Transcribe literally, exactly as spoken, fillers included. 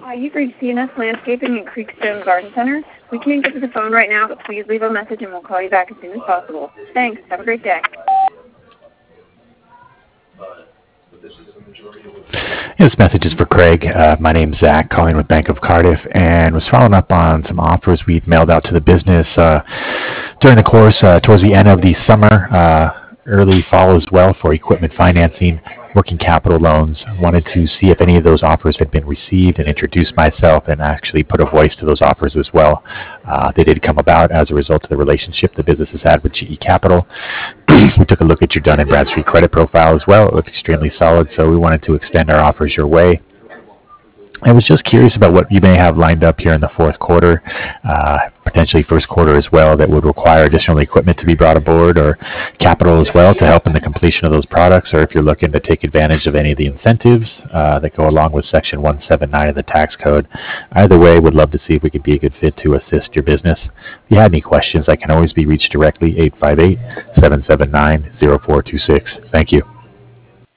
Hi, you've reached C N S Landscaping in Creekstone Garden Center. We can't get to the phone right now, but please leave a message and we'll call you back as soon as possible. Thanks. Have a great day. This message is for Craig. Uh, my name's Zach, calling with Bank of Cardiff, and was following up on some offers we'd mailed out to the business uh, during the course, uh, towards the end of the summer, uh, early fall as well, for equipment financing, working capital loans. Wanted to see if any of those offers had been received and introduce myself and actually put a voice to those offers as well. Uh, they did come about as a result of the relationship the business has had with G E Capital. We took a look at your Dun and Bradstreet credit profile as well. It looked extremely solid, so we wanted to extend our offers your way. I was just curious about what you may have lined up here in the fourth quarter, uh, potentially first quarter as well, that would require additional equipment to be brought aboard, or capital as well to help in the completion of those products, or if you're looking to take advantage of any of the incentives uh, that go along with Section one seventy-nine of the tax code. Either way, would love to see if we could be a good fit to assist your business. If you had any questions, I can always be reached directly, eight five eight, seven seven nine, zero four two six. Thank you.